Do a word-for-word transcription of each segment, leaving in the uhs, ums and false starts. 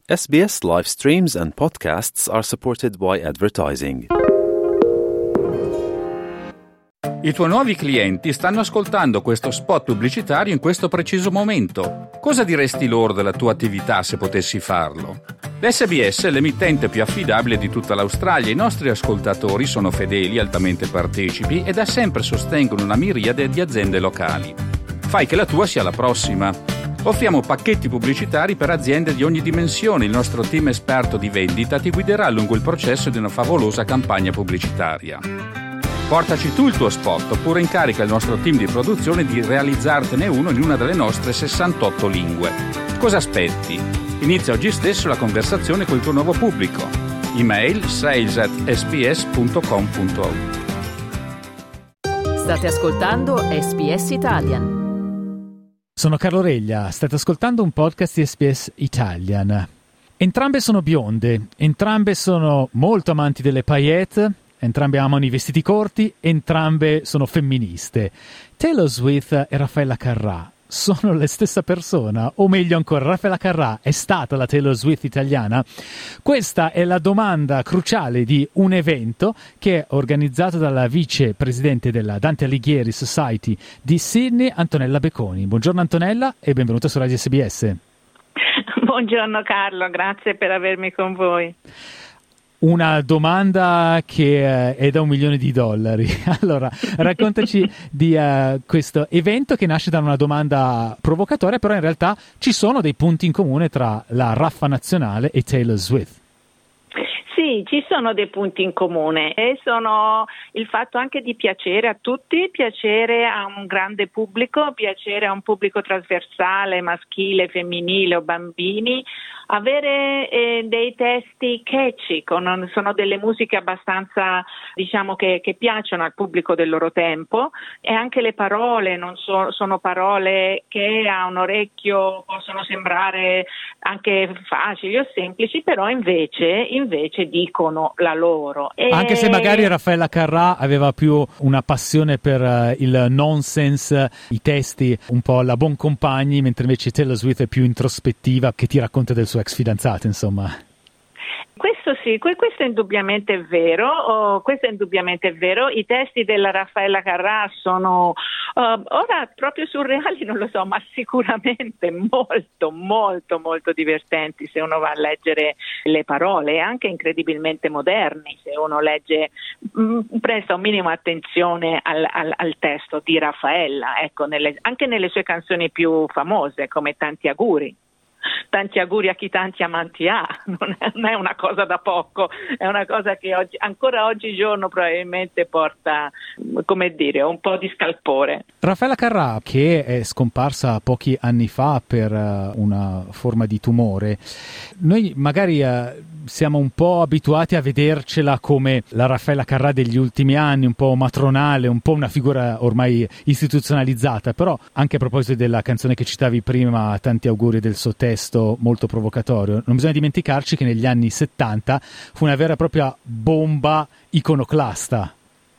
S B S live streams and podcasts are supported by advertising. I tuoi nuovi clienti stanno ascoltando questo spot pubblicitario in questo preciso momento. Cosa diresti loro della tua attività se potessi farlo? L'S B S è l'emittente più affidabile di tutta l'Australia. I nostri ascoltatori sono fedeli, altamente partecipi e da sempre sostengono una miriade di aziende locali. Fai che la tua sia la prossima. Offriamo pacchetti pubblicitari per aziende di ogni dimensione. Il nostro team esperto di vendita ti guiderà lungo il processo di una favolosa campagna pubblicitaria. Portaci tu il tuo spot oppure incarica il nostro team di produzione di realizzartene uno in una delle nostre sessantotto lingue. Cosa aspetti? Inizia oggi stesso la conversazione col tuo nuovo pubblico. Email sales at s b s punto com punto a u. State ascoltando S B S Italian. Sono Carlo Reglia, state ascoltando un podcast di S B S Italian. Entrambe sono bionde, entrambe sono molto amanti delle paillette, entrambe amano i vestiti corti, entrambe sono femministe. Taylor Swift e Raffaella Carrà sono la stessa persona, o meglio ancora, Raffaella Carrà è stata la Taylor Swift italiana? Questa è la domanda cruciale di un evento che è organizzato dalla vicepresidente della Dante Alighieri Society di Sydney, Antonella Becconi. Buongiorno Antonella e benvenuta su Radio S B S. Buongiorno Carlo, grazie per avermi con voi. Una domanda che uh, è da un milione di dollari. Allora, raccontaci di uh, questo evento che nasce da una domanda provocatoria, però in realtà ci sono dei punti in comune tra la raffa nazionale e Taylor Swift. Sì, ci sono dei punti in comune e sono il fatto anche di piacere a tutti, piacere a un grande pubblico, piacere a un pubblico trasversale, maschile, femminile o bambini, avere eh, dei testi catchy, con, sono delle musiche abbastanza, diciamo, che, che piacciono al pubblico del loro tempo, e anche le parole non so, sono parole che a un orecchio possono sembrare anche facili o semplici, però invece, invece dicono la loro. E... Anche se magari Raffaella Carrà aveva più una passione per uh, il nonsense, i testi un po' alla Boncompagni, mentre invece Taylor Swift è più introspettiva, che ti racconta del suo ex fidanzato, insomma. Questo sì, questo è indubbiamente vero, oh, questo è indubbiamente vero. I testi della Raffaella Carrà sono uh, ora proprio surreali, non lo so, ma sicuramente molto, molto, molto divertenti se uno va a leggere le parole, e anche incredibilmente moderni se uno legge, mh, presta un minimo attenzione al, al, al testo di Raffaella, ecco, nelle, anche nelle sue canzoni più famose come Tanti auguri. Tanti auguri a chi tanti amanti ha, non è, non è una cosa da poco, è una cosa che oggi, ancora oggigiorno probabilmente porta, come dire, un po' di scalpore. Raffaella Carrà, che è scomparsa pochi anni fa per uh, una forma di tumore, noi magari uh, siamo un po' abituati a vedercela come la Raffaella Carrà degli ultimi anni, un po' matronale, un po' una figura ormai istituzionalizzata, però anche a proposito della canzone che citavi prima, Tanti auguri, del suo testo molto provocatorio, non bisogna dimenticarci che negli anni settanta fu una vera e propria bomba iconoclasta.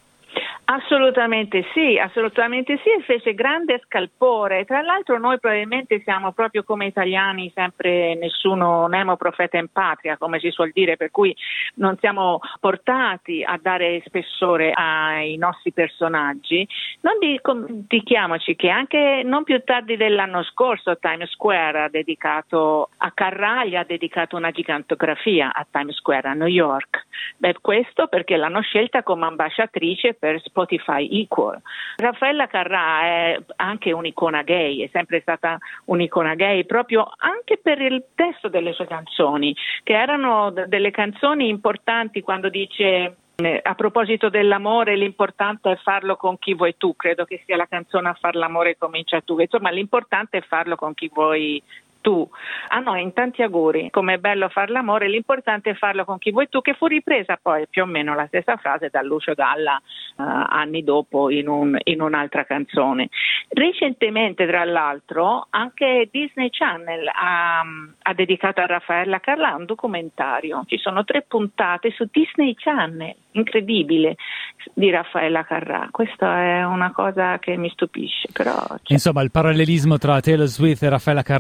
Assolutamente sì, assolutamente sì, e fece grande scalpore. Tra l'altro noi probabilmente siamo proprio come italiani sempre nessuno nemo profeta in patria, come si suol dire, per cui non siamo portati a dare spessore ai nostri personaggi. Non dimentichiamoci che anche non più tardi dell'anno scorso Times Square ha dedicato a Carrà, gli ha dedicato una gigantografia a Times Square a New York. Beh, questo perché l'hanno scelta come ambasciatrice per Spotify Equal. Raffaella Carrà è anche un'icona gay, è sempre stata un'icona gay proprio anche per il testo delle sue canzoni, che erano d- delle canzoni importanti quando dice eh, a proposito dell'amore l'importante è farlo con chi vuoi tu, credo che sia la canzone A far l'amore comincia tu, insomma l'importante è farlo con chi vuoi tu. Ah no, in Tanti auguri, com'è bello far l'amore, l'importante è farlo con chi vuoi tu, che fu ripresa poi più o meno la stessa frase da Lucio Dalla uh, anni dopo in, un, in un'altra canzone. Recentemente, tra l'altro, anche Disney Channel ha, ha dedicato a Raffaella Carrà un documentario, ci sono tre puntate su Disney Channel, incredibile, di Raffaella Carrà. Questa è una cosa che mi stupisce, però... Cioè... Insomma, il parallelismo tra Taylor Swift e Raffaella Carrà dal punto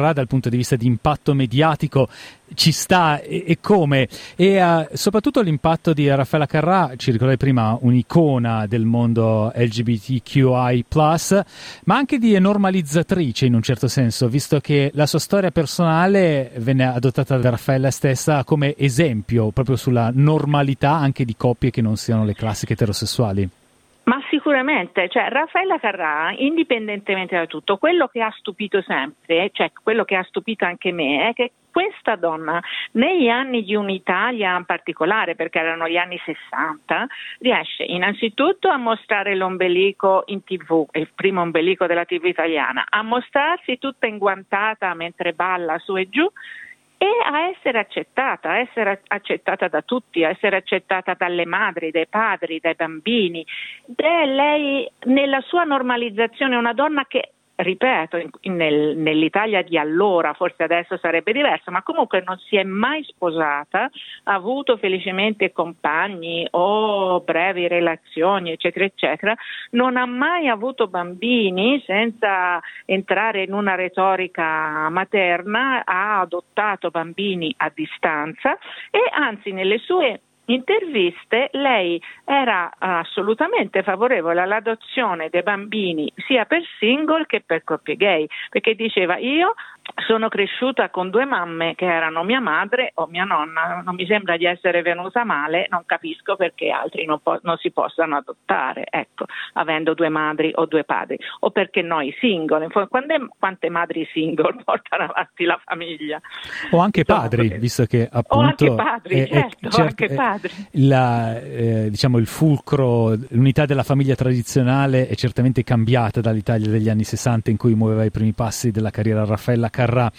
punto di vista di impatto mediatico ci sta e, e come, e uh, soprattutto l'impatto di Raffaella Carrà, ci ricordavi prima, un'icona del mondo L G B T Q I plus, ma anche di normalizzatrice in un certo senso, visto che la sua storia personale venne adottata da Raffaella stessa come esempio proprio sulla normalità anche di coppie che non siano le classiche eterosessuali. Ma sicuramente, cioè Raffaella Carrà, indipendentemente da tutto, quello che ha stupito sempre, cioè quello che ha stupito anche me, è che questa donna, negli anni di un'Italia particolare, perché erano gli anni sessanta, riesce innanzitutto a mostrare l'ombelico in tivù, il primo ombelico della tivù italiana, a mostrarsi tutta inguantata mentre balla su e giù, e a essere accettata, a essere accettata da tutti, a essere accettata dalle madri, dai padri, dai bambini. Ed è lei, nella sua normalizzazione, una donna che, ripeto, in, nel, nell'Italia di allora, forse adesso sarebbe diverso, ma comunque non si è mai sposata, ha avuto felicemente compagni o brevi relazioni, eccetera, eccetera, non ha mai avuto bambini, senza entrare in una retorica materna, ha adottato bambini a distanza e anzi nelle sue interviste lei era assolutamente favorevole all'adozione dei bambini sia per single che per coppie gay, perché diceva: io sono cresciuta con due mamme che erano mia madre o mia nonna, non mi sembra di essere venuta male, non capisco perché altri non, po- non si possano adottare, ecco, avendo due madri o due padri, o perché noi single, quante, quante madri single portano avanti la famiglia? O anche padri, che... visto che appunto o anche padri, è, certo, è, certo, anche padri. La, eh, diciamo il fulcro, l'unità della famiglia tradizionale è certamente cambiata dall'Italia degli anni sessanta, in cui muoveva i primi passi della carriera Raffaella Carrà.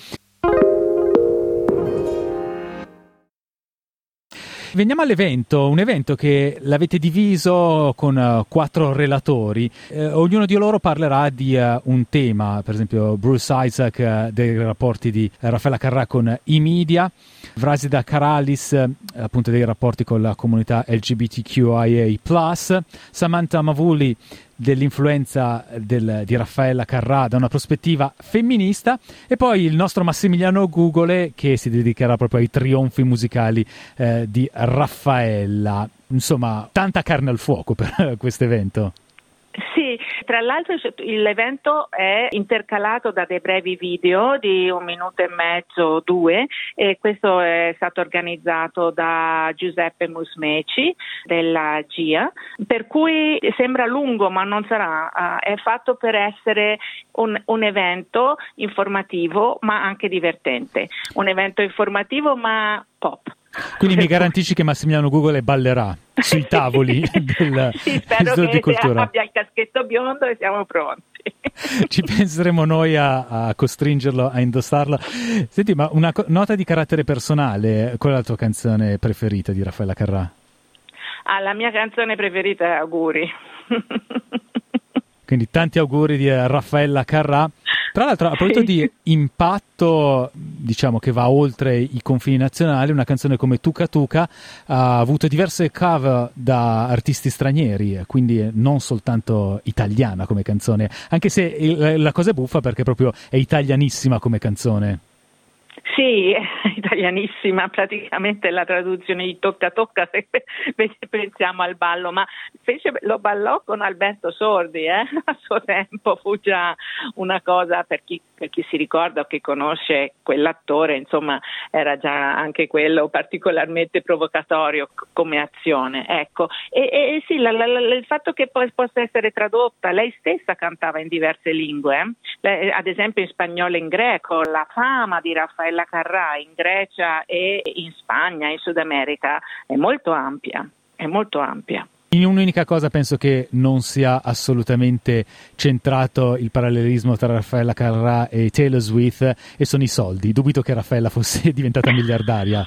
Veniamo all'evento, un evento che l'avete diviso con uh, quattro relatori, eh, ognuno di loro parlerà di uh, un tema, per esempio Bruce Isaac uh, dei rapporti di uh, Raffaella Carrà con i media, Vrasida Karalis uh, appunto dei rapporti con la comunità L G B T Q I A plus, Samantha Mavuli dell'influenza del, di Raffaella Carrà da una prospettiva femminista, e poi il nostro Massimiliano Gugole che si dedicherà proprio ai trionfi musicali eh, di Raffaella. Insomma, tanta carne al fuoco per questo evento. Sì, tra l'altro l'evento è intercalato da dei brevi video di un minuto e mezzo, due, e questo è stato organizzato da Giuseppe Musmeci della G I A, per cui sembra lungo ma non sarà, uh, è fatto per essere un, un evento informativo ma anche divertente, un evento informativo ma pop. Quindi mi garantisci che Massimiliano Gugole ballerà sui tavoli del sì, spero Istituto che di Cultura. Abbia il caschetto biondo e siamo pronti. Ci penseremo noi a, a costringerlo a indossarla. Senti, ma una co- nota di carattere personale, qual è la tua canzone preferita di Raffaella Carrà? Ah, la mia canzone preferita è Auguri. Quindi tanti auguri di Raffaella Carrà. Tra l'altro, a proposito di impatto, diciamo che va oltre i confini nazionali, una canzone come Tuca Tuca ha avuto diverse cover da artisti stranieri, quindi non soltanto italiana come canzone, anche se il, la cosa è buffa perché proprio è italianissima come canzone. Sì, è italianissima, praticamente la traduzione di Tocca Tocca, se pensiamo al ballo, ma fece, lo ballò con Alberto Sordi, eh? A suo tempo fu già una cosa, per chi, per chi si ricorda o chi conosce quell'attore, insomma era già anche quello particolarmente provocatorio come azione, ecco. E, e sì, la, la, la, il fatto che poi possa essere tradotta, lei stessa cantava in diverse lingue, eh? Lei, ad esempio in spagnolo e in greco, la fama di Raffaella Carrà in Grecia e in Spagna, in Sud America, è molto ampia, è molto ampia. In un'unica cosa penso che non sia assolutamente centrato il parallelismo tra Raffaella Carrà e Taylor Swift, e sono i soldi. Dubito che Raffaella fosse diventata miliardaria.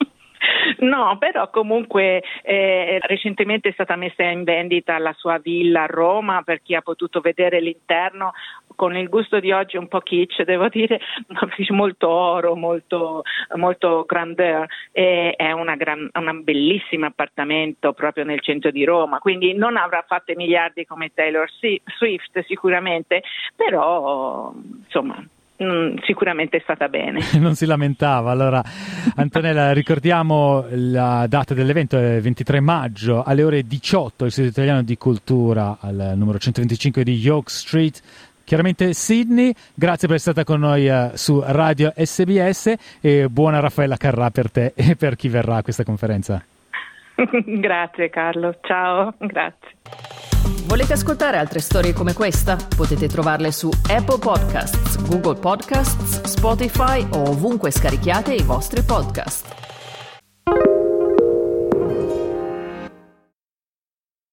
No, però comunque eh, recentemente è stata messa in vendita la sua villa a Roma, per chi ha potuto vedere l'interno, con il gusto di oggi un po' kitsch, devo dire, molto oro, molto, molto grandeur, e è una gran, un bellissimo appartamento proprio nel centro di Roma, quindi non avrà fatto miliardi come Taylor Swift sicuramente, però insomma mh, sicuramente è stata bene. Non si lamentava. Allora, Antonella, ricordiamo la data dell'evento, è ventitré maggio alle ore diciotto, il sito italiano di cultura al numero centoventicinque di York Street, chiaramente Sydney. Grazie per essere stata con noi uh, su Radio S B S e buona Raffaella Carrà per te e per chi verrà a questa conferenza. Grazie Carlo, ciao, grazie. Volete ascoltare altre storie come questa? Potete trovarle su Apple Podcasts, Google Podcasts, Spotify o ovunque scarichiate i vostri podcast.